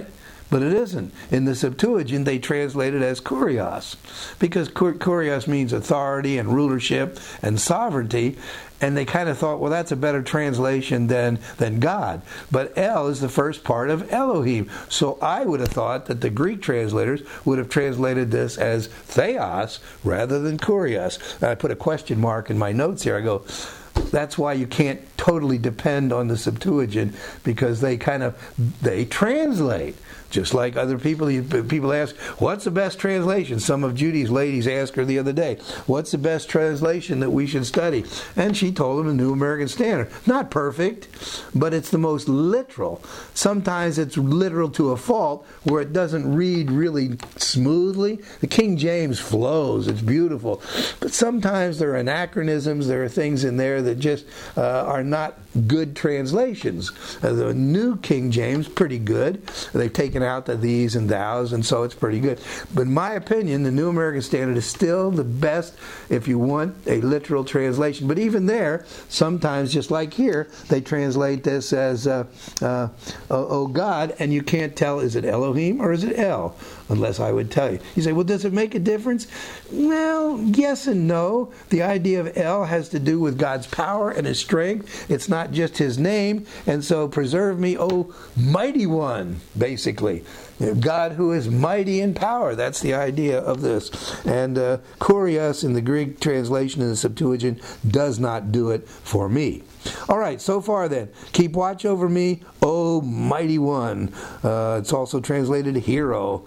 But it isn't. In the Septuagint, they translate it as kurios, because kurios means authority and rulership and sovereignty, and they kind of thought, well, that's a better translation than, than God. But El is the first part of Elohim. So I would have thought that the Greek translators would have translated this as theos rather than kurios. And I put a question mark in my notes here. I go, that's why you can't totally depend on the Septuagint, because they kind of, they translate. Just like other people, people ask, what's the best translation? Some of Judy's ladies asked her the other day, what's the best translation that we should study? And she told them the New American Standard. Not perfect, but it's the most literal. Sometimes it's literal to a fault, where it doesn't read really smoothly. The King James flows, it's beautiful. But sometimes there are anachronisms, there are things in there that just uh, are not good translations. Uh, the New King James, pretty good. They've taken out the these and thous, and so it's pretty good. But in my opinion, the New American Standard is still the best if you want a literal translation. But even there, sometimes, just like here, they translate this as uh, uh, oh, oh God, and you can't tell, is it Elohim or is it El? Unless I would tell you. You say, well, does it make a difference? Well, yes and no. The idea of El has to do with God's power and His strength. It's not just His name. And so, preserve me, O mighty one, basically. God who is mighty in power. That's the idea of this. And uh, kurios in the Greek translation in the Septuagint does not do it for me. All right, so far then, keep watch over me, O mighty one. Uh, it's also translated hero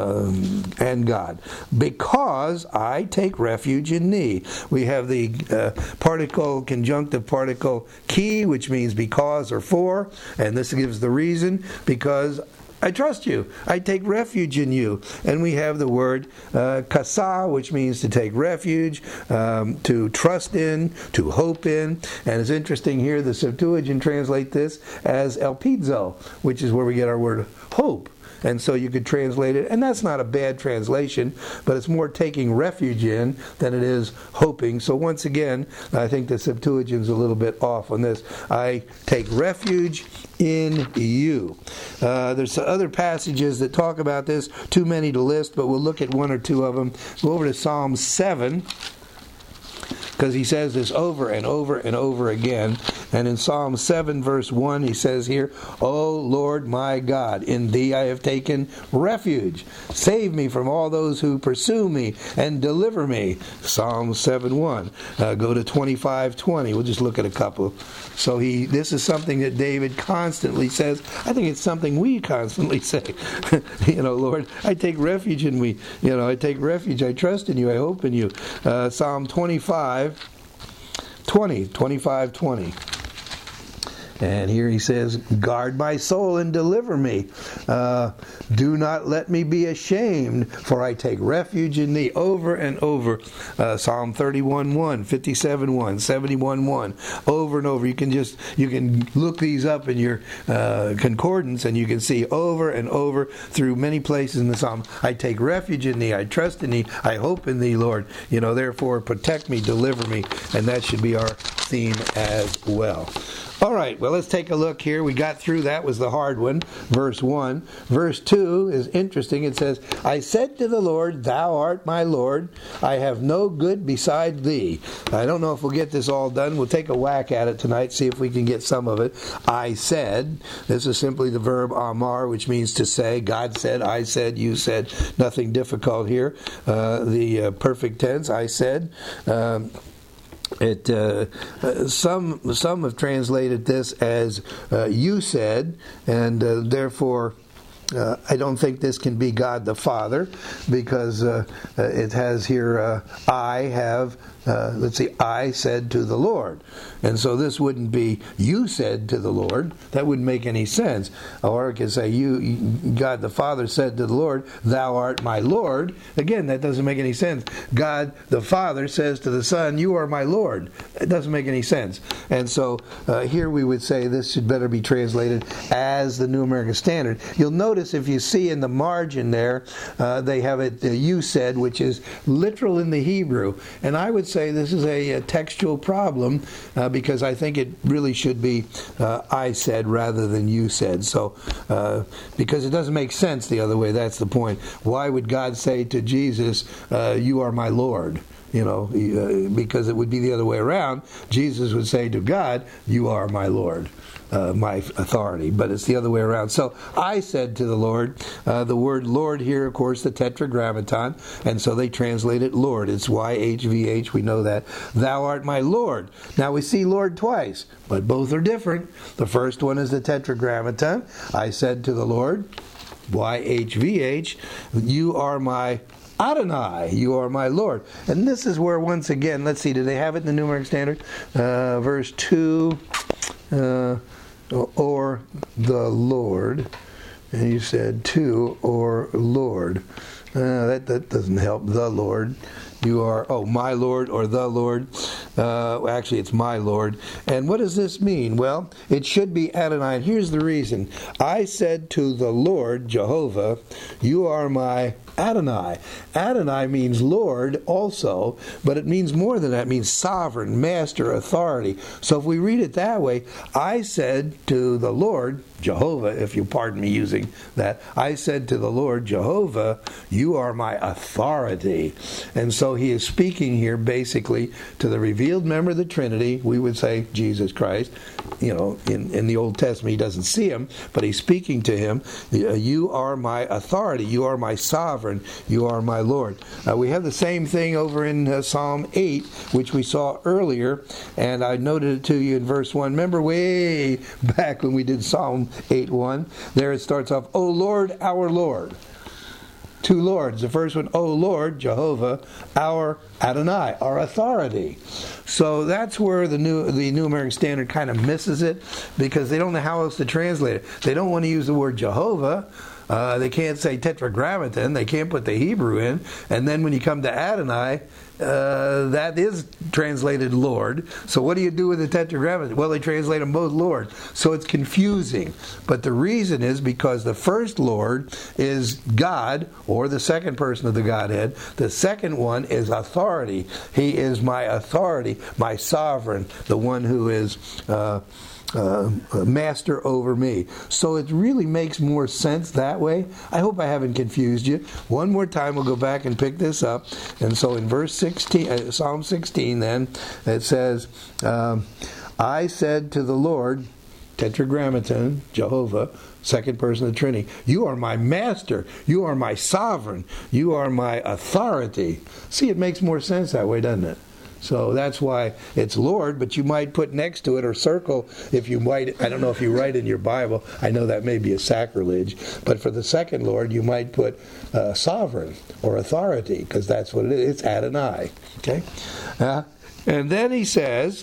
um, and God. Because I take refuge in thee. We have the uh, particle, conjunctive particle key, which means because or for, and this gives the reason, because I trust you. I take refuge in you. And we have the word uh, kasa, which means to take refuge, um, to trust in, to hope in. And it's interesting here, the Septuagint translate this as elpizo, which is where we get our word hope. And so you could translate it, and that's not a bad translation, but it's more taking refuge in than it is hoping. So once again, I think the Septuagint's a little bit off on this. I take refuge in you. Uh, there's other passages that talk about this, too many to list, but we'll look at one or two of them. Go over to Psalm seven, because he says this over and over and over again. And in Psalm seven, verse one, he says here, O Lord my God, in thee I have taken refuge. Save me from all those who pursue me and deliver me. Psalm seven one. Uh, go to twenty-five twenty. We'll just look at a couple. So he, this is something that David constantly says. I think it's something we constantly say. You know, Lord, I take refuge in we. You know, I take refuge. I trust in you. I hope in you. Uh, Psalm twenty-five twenty. twenty-five twenty. And here he says, guard my soul and deliver me. Uh, do not let me be ashamed, for I take refuge in thee. Over and over. Uh, Psalm thirty-one one, fifty-seven one, seventy-one one. Over and over. You can just, you can look these up in your uh, concordance, and you can see over and over through many places in the Psalm. I take refuge in thee. I trust in thee. I hope in thee, Lord. You know, therefore protect me, deliver me. And that should be our theme as well. All right, well, let's take a look here. We got through, that was the hard one, verse one. Verse two is interesting. It says, I said to the Lord, thou art my Lord. I have no good beside thee. I don't know if we'll get this all done. We'll take a whack at it tonight, see if we can get some of it. I said, this is simply the verb amar, which means to say. God said, I said, you said. Nothing difficult here. Uh, the uh, perfect tense, I said. Um, It uh, uh, some some have translated this as uh, you said, and uh, therefore uh, I don't think this can be God the Father, because uh, uh, it has here uh, I have. Uh, let's see, I said to the Lord. And so this wouldn't be you said to the Lord. That wouldn't make any sense. Or it could say, you, God the Father said to the Lord, thou art my Lord. Again, that doesn't make any sense. God the Father says to the Son, you are my Lord. It doesn't make any sense. And so uh, here we would say this should better be translated as the New American Standard. You'll notice if you see in the margin there, uh, they have it, uh, you said, which is literal in the Hebrew. And I would say say this is a, a textual problem uh, because I think it really should be uh, I said rather than you said. So, uh, because it doesn't make sense the other way. That's the point. Why would God say to Jesus, uh, "You are my Lord"? You know, uh, because it would be the other way around. Jesus would say to God, "You are my Lord." Uh, my authority, but it's the other way around. So I said to the Lord, uh, the word Lord here, of course, the tetragrammaton, and so they translate it Lord. It's Y H V H, we know that. Thou art my Lord. Now we see Lord twice, but both are different. The first one is the tetragrammaton. I said to the Lord, Y H V H, you are my Adonai, you are my Lord. And this is where, once again, let's see, do they have it in the New American Standard? Uh, verse two, uh, or the Lord. And you said to, or Lord. Uh, that, that doesn't help. The Lord. You are, oh, my Lord or the Lord. Uh, actually, it's my Lord. And what does this mean? Well, it should be Adonai. And here's the reason. I said to the Lord, Jehovah, you are my Adonai. Adonai means Lord also, but it means more than that. It means sovereign, master, authority. So if we read it that way, I said to the Lord, Jehovah, if you pardon me using that, I said to the Lord, Jehovah, you are my authority. And so he is speaking here basically to the revealed member of the Trinity. We would say Jesus Christ. You know, in, in the Old Testament, he doesn't see him, but he's speaking to him. You are my authority. You are my sovereign. You are my Lord. Uh, we have the same thing over in uh, Psalm eight, which we saw earlier, and I noted it to you in verse one. Remember way back when we did Psalm eight one? There it starts off, O Lord, our Lord. Two Lords. The first one, O Lord, Jehovah, our Adonai, our authority. So that's where the New the New American Standard kind of misses it, because they don't know how else to translate it. They don't want to use the word Jehovah. Uh, they can't say tetragrammaton. They can't put the Hebrew in. And then when you come to Adonai, uh, that is translated Lord. So what do you do with the tetragrammaton? Well, they translate them both Lord. So it's confusing. But the reason is because the first Lord is God, or the second person of the Godhead. The second one is authority. He is my authority, my sovereign, the one who is Uh, Uh, master over me. So it really makes more sense that way. I hope I haven't confused you. One more time, we'll go back and pick this up. And so in verse sixteen, uh, Psalm sixteen, then it says, um, "I said to the Lord," Tetragrammaton, Jehovah, second person of the Trinity, "You are my master. You are my sovereign. You are my authority." See, it makes more sense that way, doesn't it? So that's why it's Lord, but you might put next to it or circle if you might. I don't know if you write in your Bible. I know that may be a sacrilege. But for the second Lord, you might put uh, sovereign or authority, because that's what it is. It's Adonai. Okay? Uh, and then he says,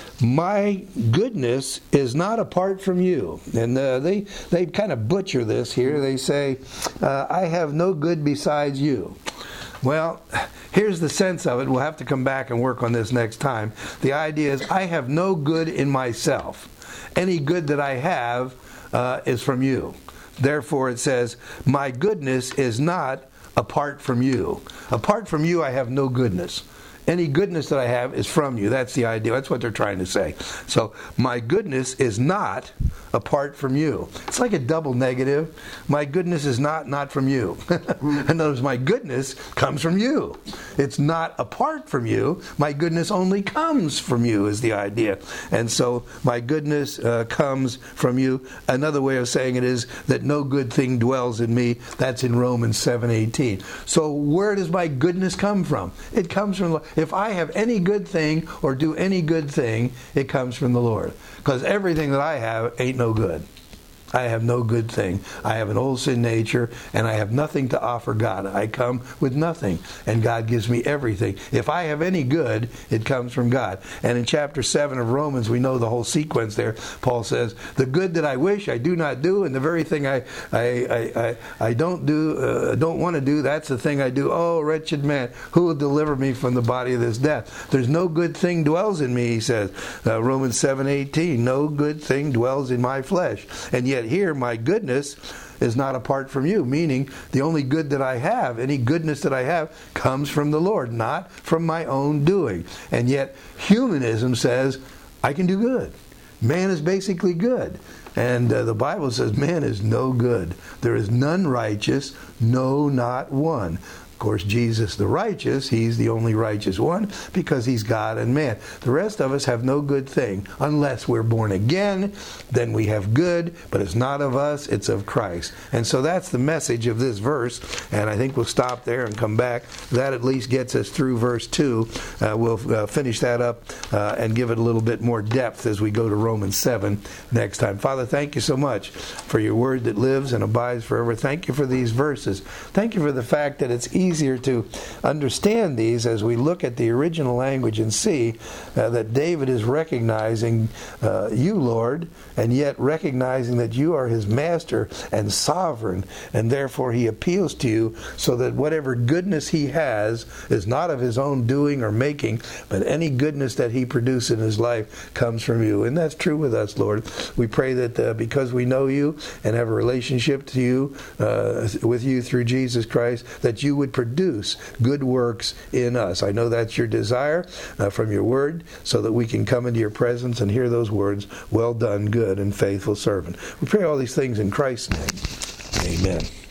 my goodness is not apart from you. And uh, they, they kind of butcher this here. They say, uh, I have no good besides you. Well, here's the sense of it. We'll have to come back and work on this next time. The idea is I have no good in myself. Any good that I have uh, is from you. Therefore, it says, my goodness is not apart from you. Apart from you, I have no goodness. Any goodness that I have is from you. That's the idea. That's what they're trying to say. So, my goodness is not apart from you. It's like a double negative. My goodness is not not from you. In other words, my goodness comes from you. It's not apart from you. My goodness only comes from you is the idea. And so, my goodness uh, comes from you. Another way of saying it is that no good thing dwells in me. That's in Romans seven eighteen. So, where does my goodness come from? It comes from the Lord. If I have any good thing or do any good thing, it comes from the Lord. Because everything that I have ain't no good. I have no good thing. I have an old sin nature, and I have nothing to offer God. I come with nothing, and God gives me everything. If I have any good, it comes from God. And in chapter seven of Romans, we know the whole sequence there. Paul says, the good that I wish I do not do, and the very thing I I, I, I, I don't do, uh, don't want to do, that's the thing I do. Oh, wretched man, who will deliver me from the body of this death? There's no good thing dwells in me, he says. Uh, Romans seven eighteen, no good thing dwells in my flesh. And yet here, my goodness is not apart from you, meaning the only good that I have, any goodness that I have, comes from the Lord, not from my own doing. And yet humanism says, I can do good. Man is basically good. And uh, the Bible says man is no good. There is none righteous, no, not one. Of course, Jesus the righteous, he's the only righteous one because he's God and man. The rest of us have no good thing. Unless we're born again, then we have good, but it's not of us, it's of Christ. And so that's the message of this verse, and I think we'll stop there and come back. That at least gets us through verse two. Uh, we'll uh, finish that up uh, and give it a little bit more depth as we go to Romans seven next time. Father, thank you so much for your word that lives and abides forever. Thank you for these verses. Thank you for the fact that it's easy easier to understand these as we look at the original language and see uh, that David is recognizing uh, you, Lord, and yet recognizing that you are his master and sovereign, and therefore he appeals to you so that whatever goodness he has is not of his own doing or making, but any goodness that he produces in his life comes from you. And that's true with us, Lord. We pray that uh, because we know you and have a relationship to you, uh, with you through Jesus Christ, that you would produce good works in us. I know that's your desire uh, from your word, so that we can come into your presence and hear those words, well done, good and faithful servant. We pray all these things in Christ's name. Amen.